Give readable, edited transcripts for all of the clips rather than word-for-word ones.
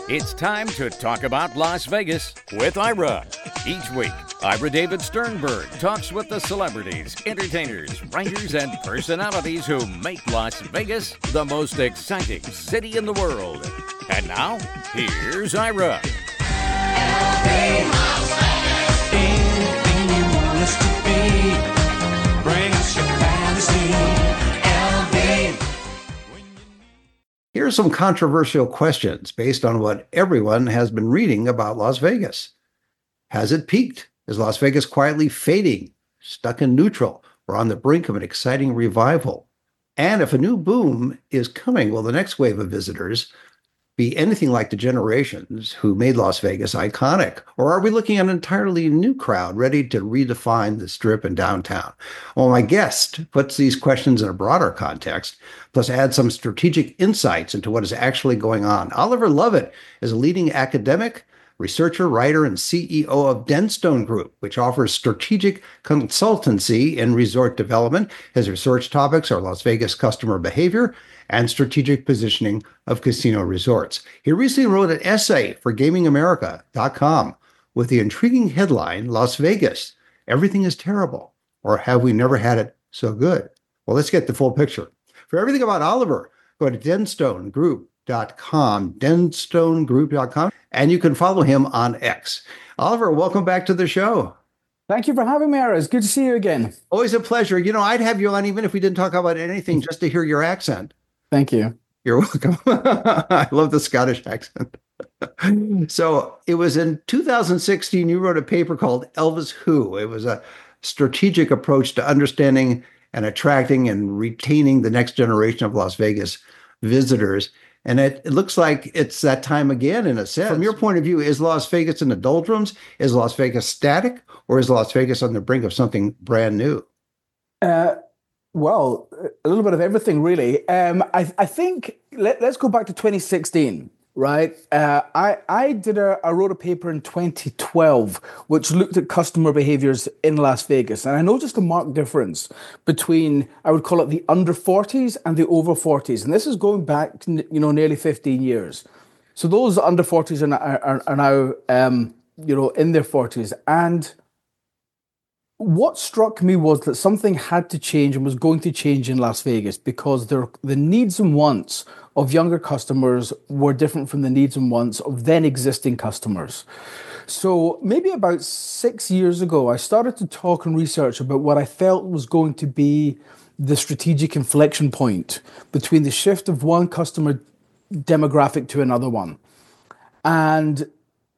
It's time to talk about Las Vegas with Ira. Each week, Ira David Sternberg talks with the celebrities, entertainers, writers, and personalities who make Las Vegas the most exciting city in the world. And now, here's Ira. Anything you want us to be, bring us your fantasy. Here are some controversial questions based on what everyone has been reading about Las Vegas. Has it peaked? Is Las Vegas quietly fading, stuck in neutral, or on the brink of an exciting revival? And if a new boom is coming, will the next wave of visitors be anything like the generations who made Las Vegas iconic? Or are we looking at an entirely new crowd ready to redefine the Strip and downtown? Well, my guest puts these questions in a broader context, plus adds some strategic insights into what is actually going on. Oliver Lovett is a leading academic, researcher, writer, and CEO of Denstone Group, which offers strategic consultancy in resort development. His research topics are Las Vegas customer behavior and strategic positioning of casino resorts. He recently wrote an essay for GamingAmerica.com with the intriguing headline, Las Vegas, Everything is Terrible, or Have We Never Had It So Good? Well, let's get the full picture. For everything about Oliver, go to denstonegroup.com, and you can follow him on X. Oliver, welcome back to the show. Thank you for having me, Ira. It's good to see you again. Always a pleasure. You know, I'd have you on even if we didn't talk about anything, just to hear your accent. Thank you. You're welcome. I love the Scottish accent. So it was in 2016, you wrote a paper called Elvis Who. It was a strategic approach to understanding and attracting and retaining the next generation of Las Vegas visitors. And it looks like it's that time again, in a sense. From your point of view, is Las Vegas in the doldrums? Is Las Vegas static? Or is Las Vegas on the brink of something brand new? Well, a little bit of everything, really. I think, let's go back to 2016, right? I wrote a paper in 2012, which looked at customer behaviors in Las Vegas. And I noticed a marked difference between, I would call it the under 40s and the over 40s. And this is going back to, nearly 15 years. So those under 40s are now, in their 40s. And what struck me was that something had to change and was going to change in Las Vegas because the needs and wants of younger customers were different from the needs and wants of then existing customers. So maybe about 6 years ago, I started to talk and research about what I felt was going to be the strategic inflection point between the shift of one customer demographic to another one. And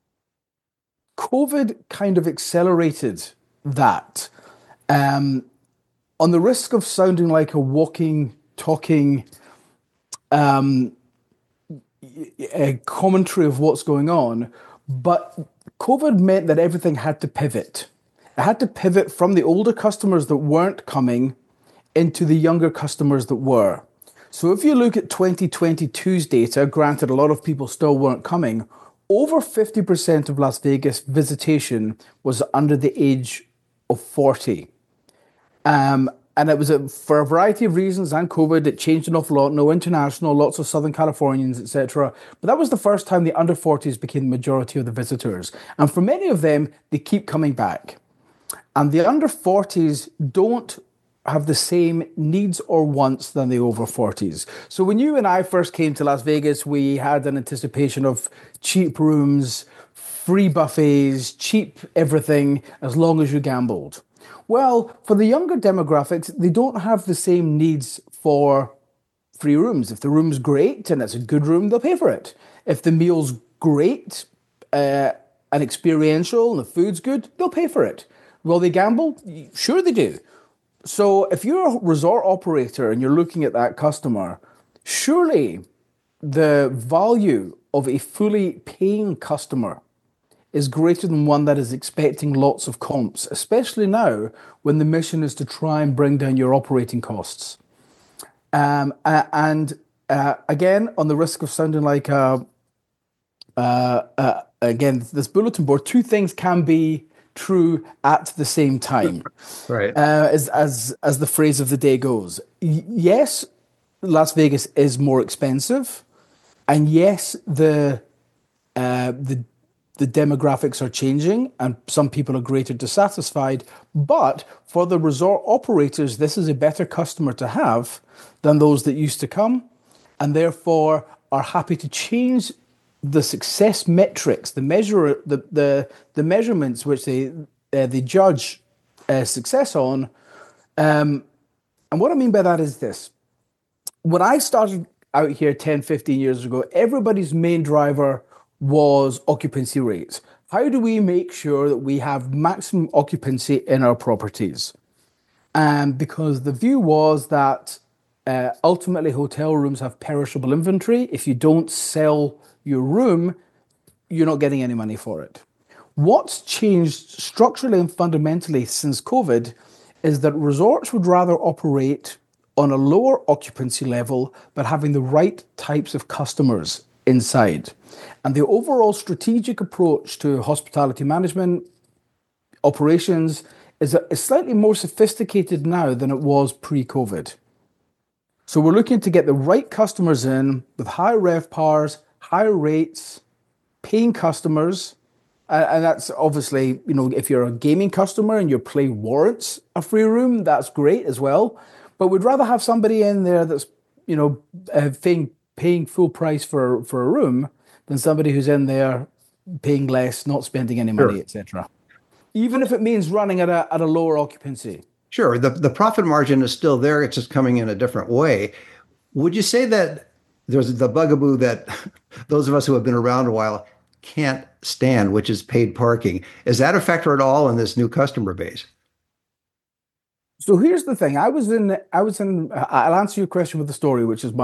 COVID kind of accelerated that, on the risk of sounding like a walking, talking a commentary of what's going on, but COVID meant that everything had to pivot. It had to pivot from the older customers that weren't coming into the younger customers that were. So if you look at 2022's data, granted a lot of people still weren't coming, over 50% of Las Vegas visitation was under the age of 40. And it was for a variety of reasons, and COVID, it changed an awful lot. No international, lots of Southern Californians, etc. But that was the first time the under 40s became the majority of the visitors. And for many of them, they keep coming back. And the under 40s don't have the same needs or wants than the over 40s. So when you and I first came to Las Vegas, we had an anticipation of cheap rooms, free buffets, cheap everything, as long as you gambled. Well, for the younger demographics, they don't have the same needs for free rooms. If the room's great and it's a good room, they'll pay for it. If the meal's great and experiential and the food's good, they'll pay for it. Will they gamble? Sure they do. So if you're a resort operator and you're looking at that customer, surely the value of a fully paying customer is greater than one that is expecting lots of comps, especially now when the mission is to try and bring down your operating costs. Again, on the risk of sounding like again, this bulletin board, two things can be true at the same time. Right. As the phrase of the day goes. Yes, Las Vegas is more expensive. And yes, the the demographics are changing and some people are greater dissatisfied. But for the resort operators, this is a better customer to have than those that used to come, and therefore are happy to change the success metrics, the measurements which they judge success on. And what I mean by that is this. When I started out here 10, 15 years ago, everybody's main driver was occupancy rates. How do we make sure that we have maximum occupancy in our properties? Because the view was that ultimately hotel rooms have perishable inventory. If you don't sell your room, you're not getting any money for it. What's changed structurally and fundamentally since COVID is that resorts would rather operate on a lower occupancy level, but having the right types of customers inside. And the overall strategic approach to hospitality management operations is slightly more sophisticated now than it was pre-COVID. So we're looking to get the right customers in with high RevPARs, higher rates, paying customers. And that's obviously, if you're a gaming customer and your play warrants a free room, that's great as well. But we'd rather have somebody in there that's, paying full price for a room than somebody who's in there paying less, not spending any money, etc. Even if it means running at a lower occupancy. Sure. The profit margin is still there. It's just coming in a different way. Would you say that there's the bugaboo that those of us who have been around a while can't stand, which is paid parking? Is that a factor at all in this new customer base? So here's the thing. I'll answer your question with a story, which is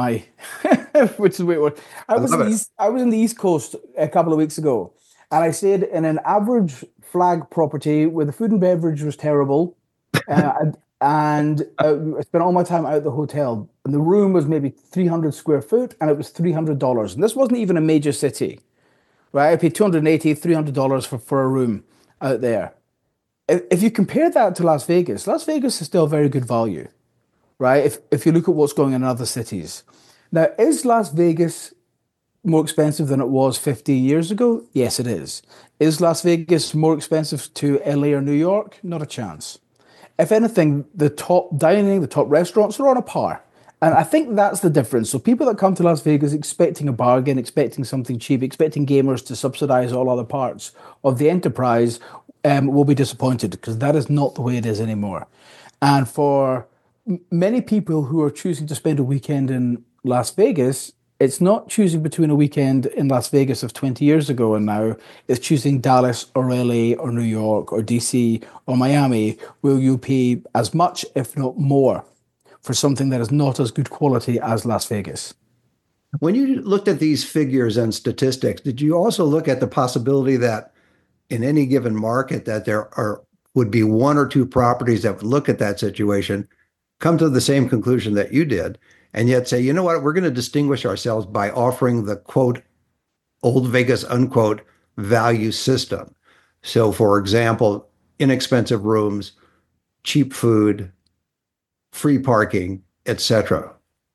which is weird. I was in the East Coast a couple of weeks ago, and I stayed in an average flag property where the food and beverage was terrible, and I spent all my time out at the hotel, and the room was maybe 300 square foot, and it was $300. And this wasn't even a major city, right? I paid $280, $300 for a room out there. If you compare that to Las Vegas is still very good value, right? If you look at what's going on in other cities. Now, is Las Vegas more expensive than it was 15 years ago? Yes, it is. Is Las Vegas more expensive to LA or New York? Not a chance. If anything, the top dining, the top restaurants are on a par. And I think that's the difference. So people that come to Las Vegas expecting a bargain, expecting something cheap, expecting gamers to subsidize all other parts of the enterprise will be disappointed, because that is not the way it is anymore. And for many people who are choosing to spend a weekend in Las Vegas, it's not choosing between a weekend in Las Vegas of 20 years ago and now. It's choosing Dallas or LA or New York or DC or Miami, where you pay as much, if not more, for something that is not as good quality as Las Vegas. When you looked at these figures and statistics, did you also look at the possibility that in any given market that would be one or two properties that would look at that situation, come to the same conclusion that you did, and yet say, you know what, we're going to distinguish ourselves by offering the quote, old Vegas, unquote, value system. So for example, inexpensive rooms, cheap food, free parking, etc.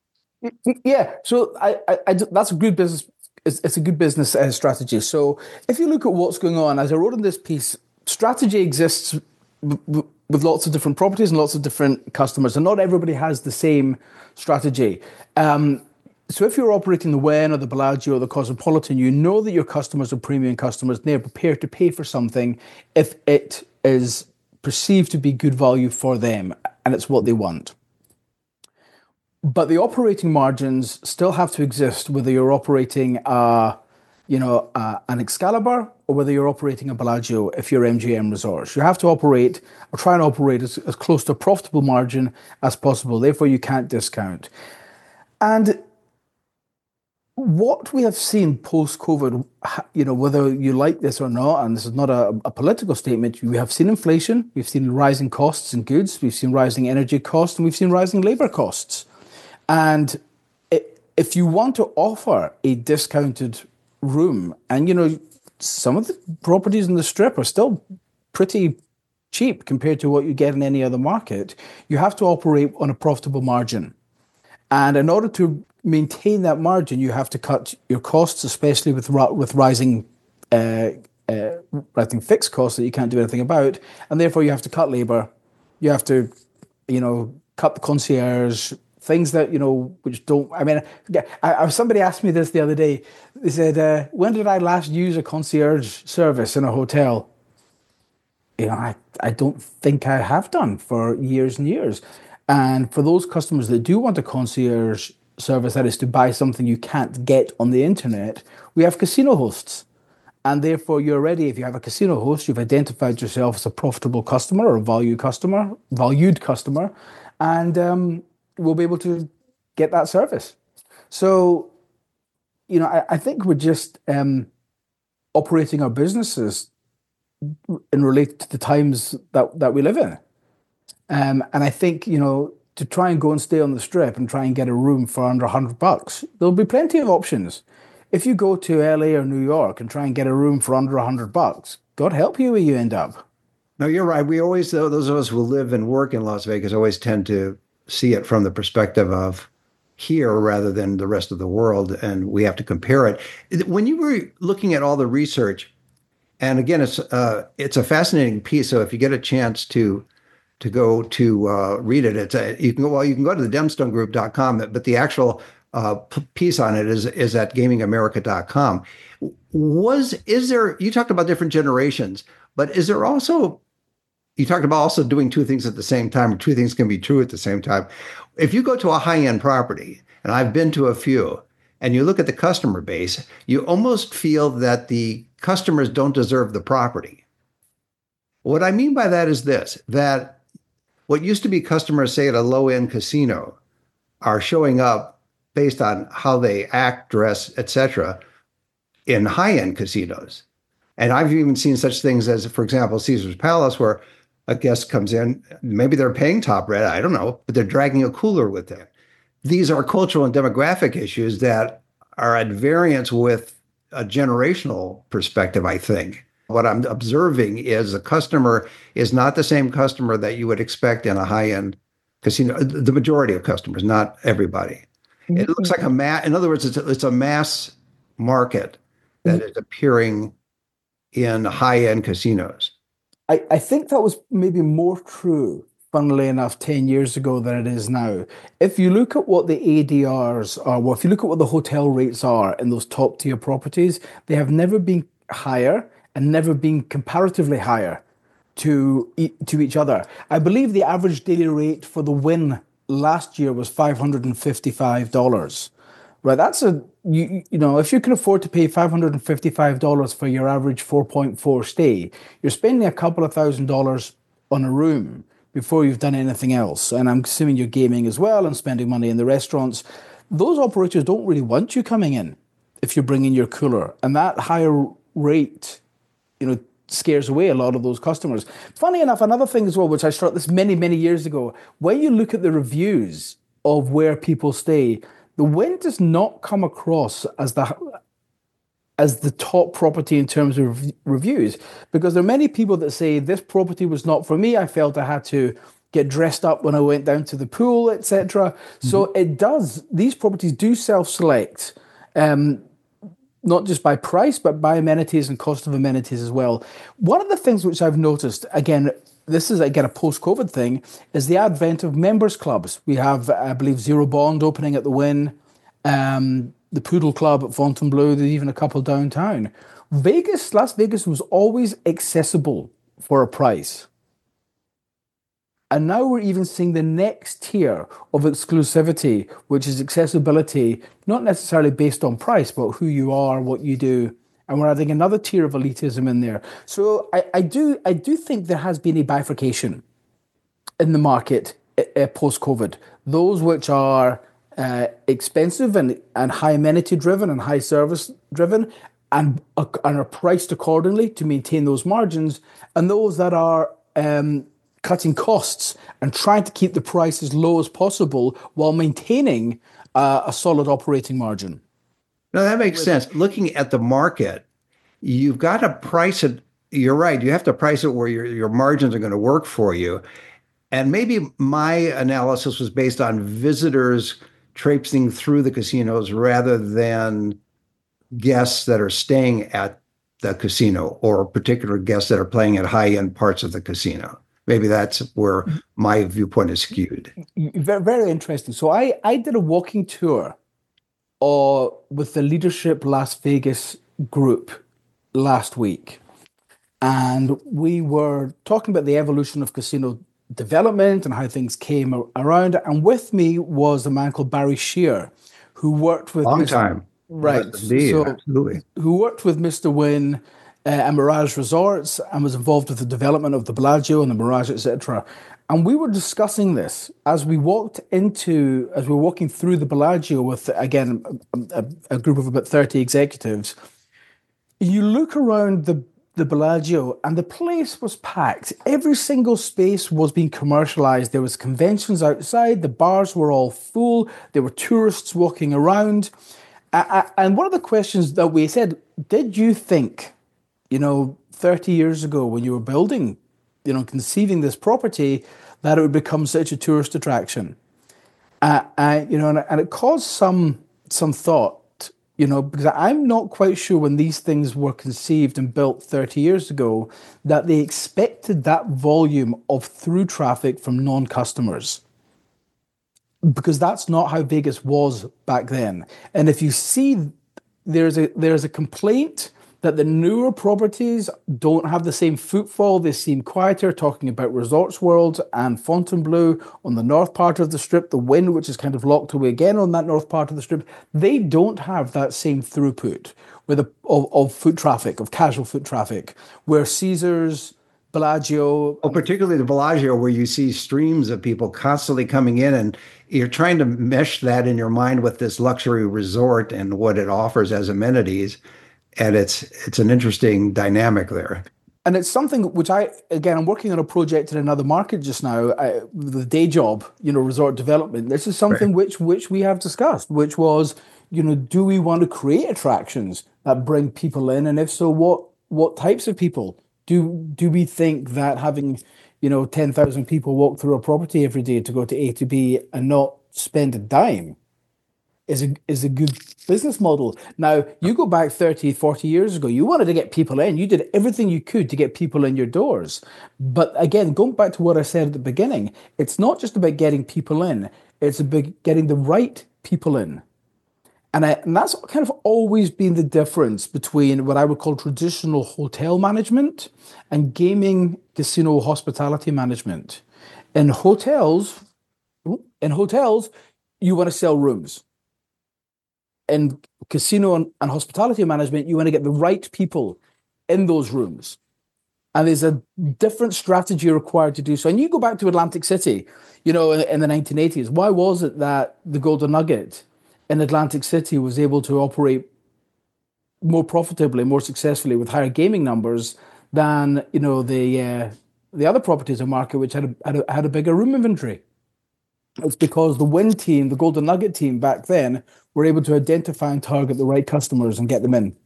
Yeah, so I that's a good business. It's a good business strategy. So if you look at what's going on, as I wrote in this piece, strategy exists with lots of different properties and lots of different customers, and not everybody has the same strategy. So if you're operating the Wynn or the Bellagio or the Cosmopolitan, you know that your customers are premium customers, and they're prepared to pay for something if it is perceived to be good value for them, and it's what they want. But the operating margins still have to exist, whether you're operating an Excalibur or whether you're operating a Bellagio. If you're MGM Resorts, you have to operate or try and operate as close to a profitable margin as possible. Therefore, you can't discount. And what we have seen post-COVID, whether you like this or not, and this is not a political statement, we have seen inflation, we've seen rising costs in goods, we've seen rising energy costs, and we've seen rising labor costs. And if you want to offer a discounted room, and some of the properties in the Strip are still pretty cheap compared to what you get in any other market, you have to operate on a profitable margin. And in order to maintain that margin, you have to cut your costs, especially with rising rising fixed costs that you can't do anything about, and therefore you have to cut labor. You have to, cut the concierge, things that which don't. I mean, somebody asked me this the other day. They said, "When did I last use a concierge service in a hotel?" I don't think I have done for years and years. And for those customers that do want a concierge service, that is to buy something you can't get on the internet, we have casino hosts. And therefore, you're ready. If you have a casino host, you've identified yourself as a profitable customer or a valued customer, and we'll be able to get that service. So, I think we're just operating our businesses in relation to the times that we live in. And I think, to try and go and stay on the strip and try and get a room for under $100, there'll be plenty of options. If you go to LA or New York and try and get a room for under $100, God help you where you end up. No, you're right. We always, those of us who live and work in Las Vegas, always tend to see it from the perspective of here rather than the rest of the world, and we have to compare it. When you were looking at all the research, and again, it's a fascinating piece. So if you get a chance to go to read it, you can go to the demstonegroup.com, but the actual piece on it is at gamingamerica.com. You talked about different generations, but is there also, you talked about also doing two things at the same time, or two things can be true at the same time. If you go to a high-end property, and I've been to a few, and you look at the customer base, you almost feel that the customers don't deserve the property. What I mean by that is this, that what used to be customers, say, at a low-end casino, are showing up based on how they act, dress, etc., in high-end casinos. And I've even seen such things as, for example, Caesar's Palace, where a guest comes in, maybe they're paying top red, I don't know, but they're dragging a cooler with them. These are cultural and demographic issues that are at variance with a generational perspective, I think. What I'm observing is the customer is not the same customer that you would expect in a high-end casino. The majority of customers, not everybody. It looks like in other words, it's a mass market that is appearing in high-end casinos. I think that was maybe more true, funnily enough, 10 years ago than it is now. If you look at what the ADRs are, well, if you look at what the hotel rates are in those top-tier properties, they have never been higher and never been comparatively higher to each other. I believe the average daily rate for the Wynn last year was $555. Right, that's if you can afford to pay $555 for your average 4.4 stay, you're spending a couple of $1,000s on a room before you've done anything else. And I'm assuming you're gaming as well and spending money in the restaurants. Those operators don't really want you coming in if you're bringing your cooler, and that higher rate, scares away a lot of those customers. Funny enough, another thing as well, which I started this many, many years ago, when you look at the reviews of where people stay, the Wynn does not come across as the top property in terms of reviews, because there are many people that say this property was not for me. I felt I had to get dressed up when I went down to the pool, etc. So these properties do self-select, not just by price, but by amenities and cost of amenities as well. One of the things which I've noticed, again, this is, again, a post-COVID thing, is the advent of members clubs. We have, I believe, Zero Bond opening at the Wynn, the Poodle Club at Fontainebleau, there's even a couple downtown. Las Vegas was always accessible for a price. And now we're even seeing the next tier of exclusivity, which is accessibility, not necessarily based on price, but who you are, what you do. And we're adding another tier of elitism in there. So I do think there has been a bifurcation in the market post-COVID. Those which are expensive and high amenity driven and high service driven and are priced accordingly to maintain those margins, and those that are cutting costs and trying to keep the price as low as possible while maintaining a solid operating margin. No, that makes sense. Looking at the market, you've got to price it. You're right. You have to price it where your margins are going to work for you. And maybe my analysis was based on visitors traipsing through the casinos rather than guests that are staying at the casino or particular guests that are playing at high-end parts of the casino. Maybe that's where my viewpoint is skewed. Very, very interesting. So I did a walking tour with the Leadership Las Vegas group last week. And we were talking about the evolution of casino development and how things came around. And with me was a man called Barry Shear, who worked with Long time. Right. Yes, indeed, so absolutely. who worked with Mr. Wynn and Mirage Resorts and was involved with the development of the Bellagio and the Mirage, etc. And we were discussing this as we were walking through the Bellagio with, again, a group of about 30 executives. You look around the Bellagio and the place was packed. Every single space was being commercialized. There was conventions outside. The bars were all full. There were tourists walking around. And one of the questions that we said, did you think, 30 years ago when you were building, conceiving this property, that it would become such a tourist attraction? And it caused some thought, because I'm not quite sure when these things were conceived and built 30 years ago that they expected that volume of through traffic from non-customers. Because that's not how Vegas was back then. And if you see, there's a complaint that the newer properties don't have the same footfall. They seem quieter, talking about Resorts World and Fontainebleau on the north part of the Strip, the Wynn, which is kind of locked away again on that north part of the Strip. They don't have that same throughput of foot traffic, of casual foot traffic, where Caesars, Bellagio. Oh, particularly the Bellagio, where you see streams of people constantly coming in, and you're trying to mesh that in your mind with this luxury resort and what it offers as amenities. And it's an interesting dynamic there. And it's something which I'm working on a project in another market just now, the day job, resort development. This is something which we have discussed, which was, do we want to create attractions that bring people in? And if so, what types of people? Do we think that having, 10,000 people walk through a property every day to go to A to B and not spend a dime is a good business model? Now, you go back 30, 40 years ago, you wanted to get people in. You did everything you could to get people in your doors. But again, going back to what I said at the beginning, it's not just about getting people in. It's about getting the right people in. And that's kind of always been the difference between what I would call traditional hotel management and gaming casino hospitality management. In hotels, you want to sell rooms. In casino and hospitality management, you want to get the right people in those rooms. And there's a different strategy required to do so. And you go back to Atlantic City, in the 1980s. Why was it that the Golden Nugget in Atlantic City was able to operate more profitably, more successfully with higher gaming numbers than, the other properties in the market, which had a bigger room inventory? It's because the Wynn team, the Golden Nugget team back then, were able to identify and target the right customers and get them in.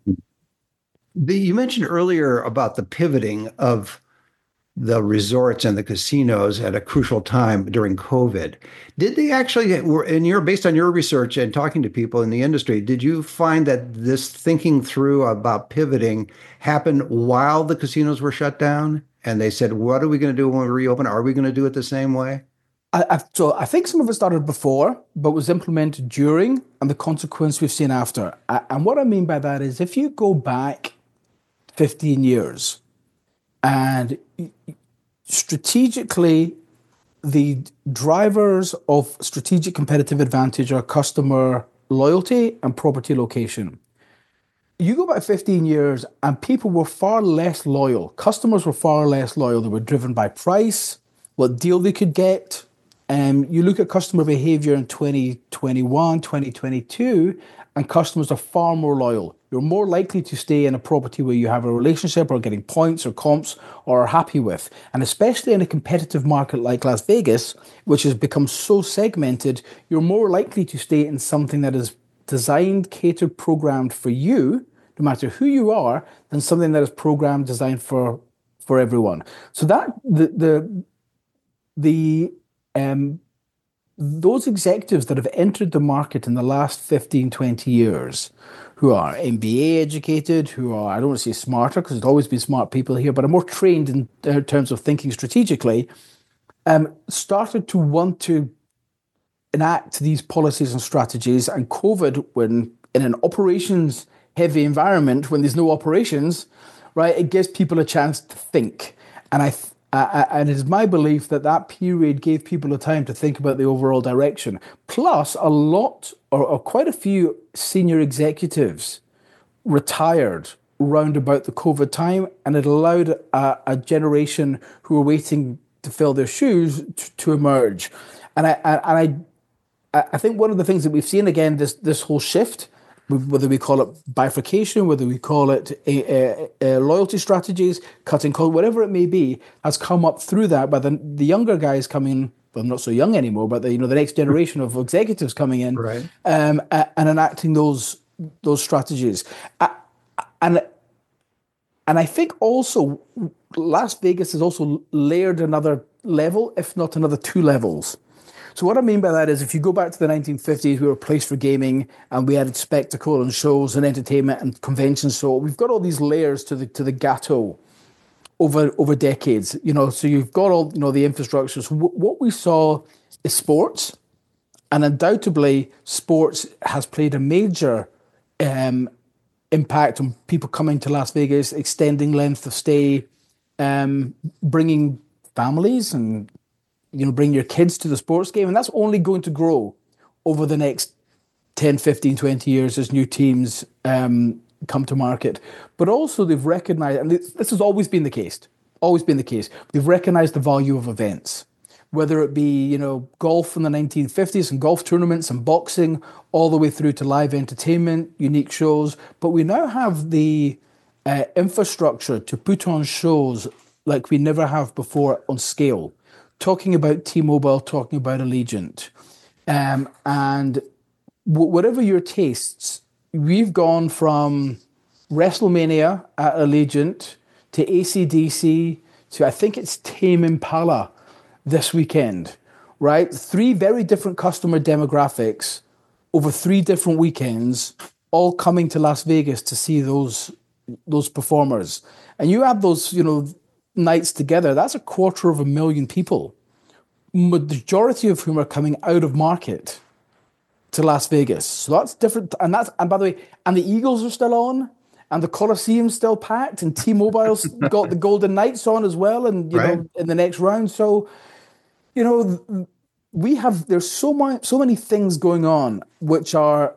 You mentioned earlier about the pivoting of the resorts and the casinos at a crucial time during COVID. Did they actually, based on your research and talking to people in the industry, did you find that this thinking through about pivoting happened while the casinos were shut down? And they said, what are we going to do when we reopen? Are we going to do it the same way? So I think some of it started before, but was implemented during, and the consequence we've seen after. And what I mean by that is if you go back 15 years, and strategically, the drivers of strategic competitive advantage are customer loyalty and property location. You go back 15 years and people were far less loyal. Customers were far less loyal. They were driven by price, what deal they could get. You look at customer behavior in 2021, 2022, and customers are far more loyal. You're more likely to stay in a property where you have a relationship or getting points or comps or are happy with. And especially in a competitive market like Las Vegas, which has become so segmented, you're more likely to stay in something that is designed, catered, programmed for you, no matter who you are, than something that is programmed, designed for everyone. So that the those executives that have entered the market in the last 15, 20 years, who are MBA educated, who are, I don't want to say smarter, because there's always been smart people here, but are more trained in terms of thinking strategically, started to want to enact these policies and strategies. And COVID, when in an operations heavy environment, when there's no operations, right, it gives people a chance to think. And and it is my belief that that period gave people a time to think about the overall direction. Plus, a lot or quite a few senior executives retired round about the COVID time, and it allowed a generation who were waiting to fill their shoes to emerge. And I think one of the things that we've seen again, this whole shift, whether we call it bifurcation, whether we call it loyalty strategies, cutting costs, whatever it may be, has come up through that by the younger guys coming. Well, not so young anymore, but the next generation of executives coming in, right, and enacting those strategies, and I think also Las Vegas has also layered another level, if not another 2 levels. So what I mean by that is, if you go back to the 1950s, we were a place for gaming, and we had spectacle and shows and entertainment and conventions. So we've got all these layers to the gâteau over decades. So you've got all the infrastructure. So what we saw is sports, and undoubtedly sports has played a major impact on people coming to Las Vegas, extending length of stay, bringing families and bring your kids to the sports game. And that's only going to grow over the next 10, 15, 20 years as new teams come to market. But also they've recognized, and this has always been the case, they've recognized the value of events, whether it be, golf in the 1950s and golf tournaments and boxing, all the way through to live entertainment, unique shows. But we now have the infrastructure to put on shows like we never have before on scale. Talking about T-Mobile, talking about Allegiant. And whatever your tastes, we've gone from WrestleMania at Allegiant to AC/DC to, I think it's Tame Impala this weekend, right? 3 very different customer demographics over 3 different weekends, all coming to Las Vegas to see those performers. And you add those, nights together, that's 250,000 people, majority of whom are coming out of market to Las Vegas. So that's different. And by the way, and the Eagles are still on, and the Coliseum's still packed, and T-Mobile's got the Golden Knights on as well, and in the next round. So, there's so many things going on which are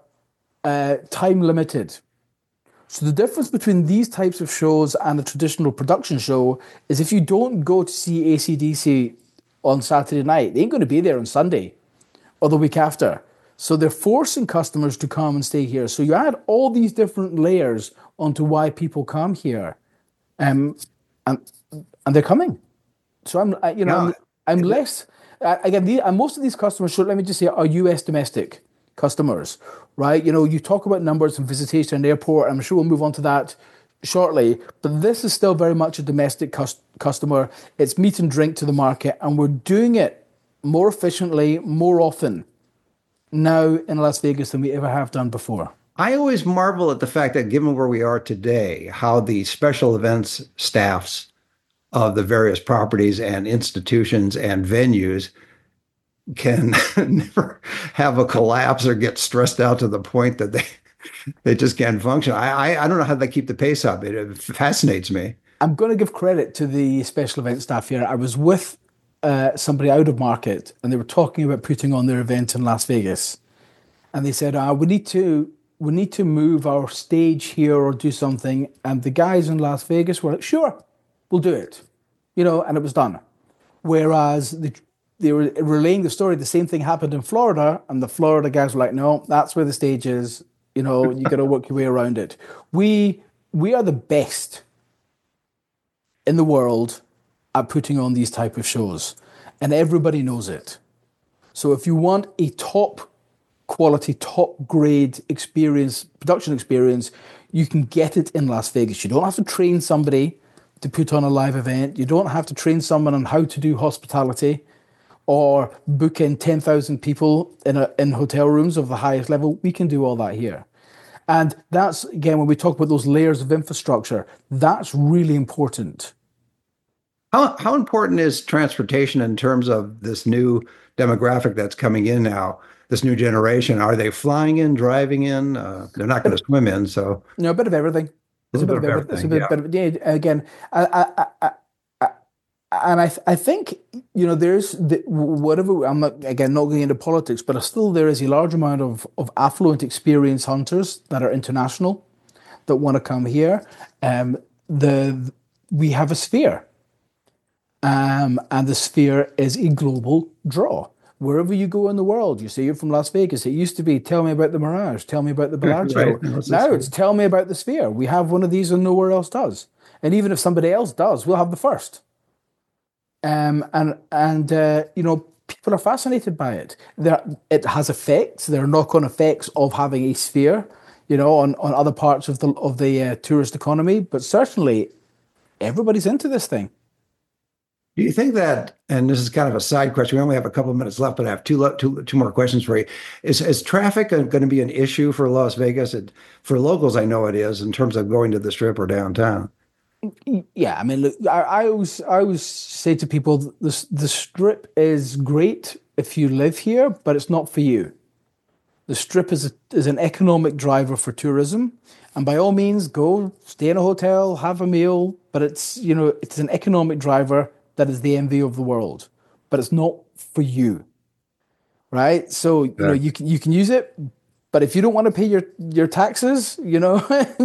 time limited. So the difference between these types of shows and a traditional production show is, if you don't go to see AC/DC on Saturday night, they ain't going to be there on Sunday or the week after. So they're forcing customers to come and stay here. So you add all these different layers onto why people come here, and they're coming. So I'm less again. And most of these customers, let me just say, are US domestic customers, right? You talk about numbers and visitation in the airport. I'm sure we'll move on to that shortly, but this is still very much a domestic customer. It's meat and drink to the market, and we're doing it more efficiently, more often now in Las Vegas than we ever have done before. I always marvel at the fact that, given where we are today, how the special events staffs of the various properties and institutions and venues can never have a collapse or get stressed out to the point that they just can't function. I don't know how they keep the pace up. It fascinates me. I'm going to give credit to the special event staff here. I was with somebody out of market, and they were talking about putting on their event in Las Vegas, and they said, we need to move our stage here or do something. And the guys in Las Vegas were like, sure, we'll do it, and it was done. Whereas they were relaying the story. The same thing happened in Florida, and the Florida guys were like, no, that's where the stage is. You got to work your way around it. We are the best in the world at putting on these type of shows, and everybody knows it. So if you want a top quality, top grade production experience, you can get it in Las Vegas. You don't have to train somebody to put on a live event. You don't have to train someone on how to do hospitality. or book in 10,000 people in hotel rooms of the highest level. We can do all that here. And that's, again, when we talk about those layers of infrastructure, that's really important. How important is transportation in terms of this new demographic that's coming in now, this new generation? Are they flying in, driving in? They're not going to swim in, so. A bit of everything. It's a bit of everything. It's a bit, yeah. Again, I think, there's whatever. I'm not going into politics, but still there is a large amount of affluent, experienced hunters that are international that want to come here. We have a sphere, and the sphere is a global draw. Wherever you go in the world, you say you're from Las Vegas. It used to be, tell me about the Mirage, tell me about the Bellagio. Right. Now it's tell me about the Sphere. We have one of these and nowhere else does. And even if somebody else does, we'll have the first. People are fascinated by it. It has effects. There are knock-on effects of having a Sphere, on other parts of the tourist economy. But certainly, everybody's into this thing. Do you think that, and this is kind of a side question, we only have a couple of minutes left, but I have two more questions for you. Is traffic going to be an issue for Las Vegas? For locals, I know it is, in terms of going to the Strip or downtown. Yeah, I mean, look, I always say to people, the Strip is great if you live here, but it's not for you. The Strip is an economic driver for tourism, and by all means, go stay in a hotel, have a meal, but it's an economic driver that is the envy of the world, but it's not for you, right? So you can use it, but if you don't want to pay your taxes, you want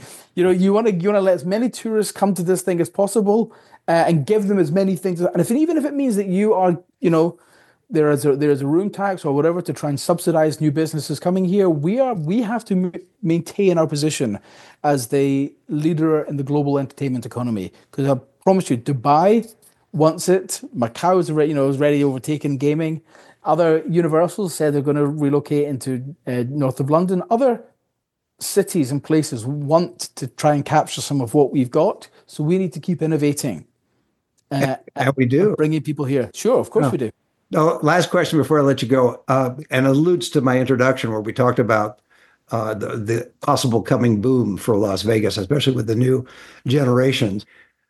to let as many tourists come to this thing as possible, and give them as many things. And even if it means that you are, there is a room tax or whatever to try and subsidize new businesses coming here, we have to maintain our position as the leader in the global entertainment economy. Because I promise you, Dubai wants it. Macau is already overtaken gaming. Other Universals said they're going to relocate into north of London. Other cities and places want to try and capture some of what we've got. So we need to keep innovating. And we do. Bringing people here. Sure, of course we do. No, last question before I let you go, and alludes to my introduction where we talked about the possible coming boom for Las Vegas, especially with the new generations.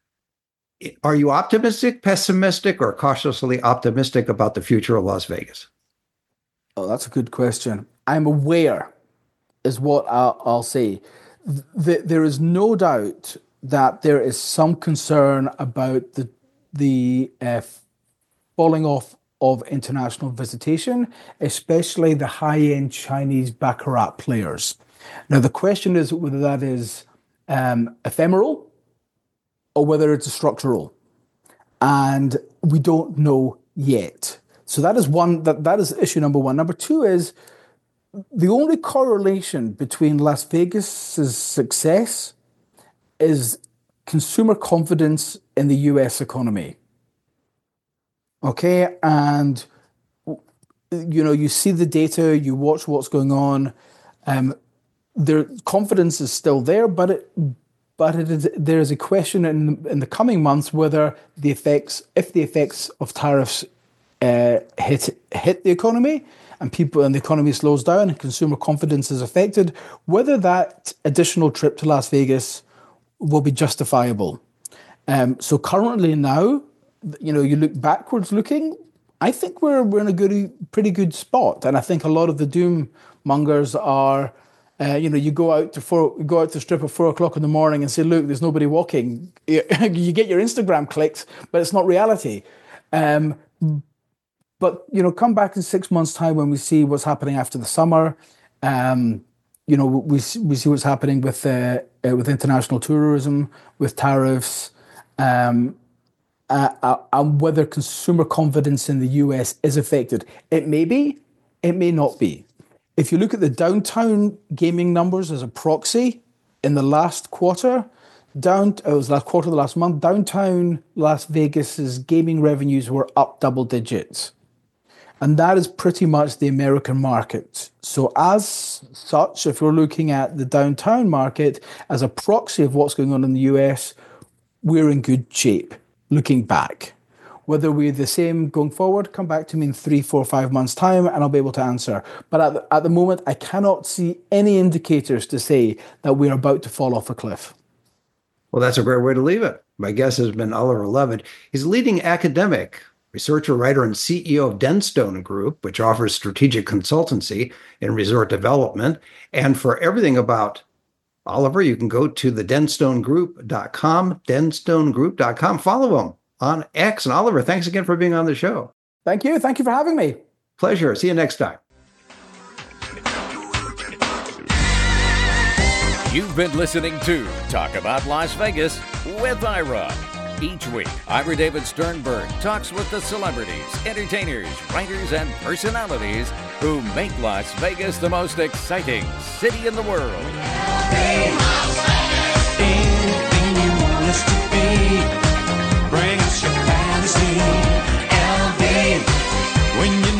Are you optimistic, pessimistic, or cautiously optimistic about the future of Las Vegas? Oh, that's a good question. I'm aware, is what I'll say. There is no doubt that there is some concern about the falling off of international visitation, especially the high-end Chinese baccarat players. Now, the question is whether that is ephemeral or whether it's structural, and we don't know yet. So that is that is issue number one. Number two is the only correlation between Las Vegas's success is consumer confidence in the U.S. economy. Okay, and you see the data, you watch what's going on. Their confidence is still there, but there is a question in the coming months whether if the effects of tariffs hit the economy and the economy slows down and consumer confidence is affected, whether that additional trip to Las Vegas will be justifiable. So currently now, you look backwards looking, I think we're in a pretty good spot, and I think a lot of the doom mongers are. You go out to Strip at 4 o'clock in the morning and say, look, there's nobody walking. You get your Instagram clicks, but it's not reality. But come back in 6 months' time when we see what's happening after the summer. We see what's happening with international tourism, with tariffs, and whether consumer confidence in the US is affected. It may be, it may not be. If you look at the downtown gaming numbers as a proxy, in the last quarter, it was last quarter of the last month, downtown Las Vegas's gaming revenues were up double digits. And that is pretty much the American market. So as such, if we're looking at the downtown market as a proxy of what's going on in the US, we're in good shape looking back. Whether we're the same going forward, come back to me in 3, 4, 5 months' time and I'll be able to answer. But at the moment, I cannot see any indicators to say that we're about to fall off a cliff. Well, that's a great way to leave it. My guest has been Oliver Levin. He's a leading academic, researcher, writer, and CEO of Denstone Group, which offers strategic consultancy in resort development. And for everything about Oliver, you can go to the denstonegroup.com, denstonegroup.com. Follow him on X. And Oliver, thanks again for being on the show. Thank you. Thank you for having me. Pleasure. See you next time. You've been listening to Talk About Las Vegas with Ira. Each week, Ira David Sternberg talks with the celebrities, entertainers, writers, and personalities who make Las Vegas the most exciting city in the world. Anything you want us to be, bring us your fantasy. LV, when you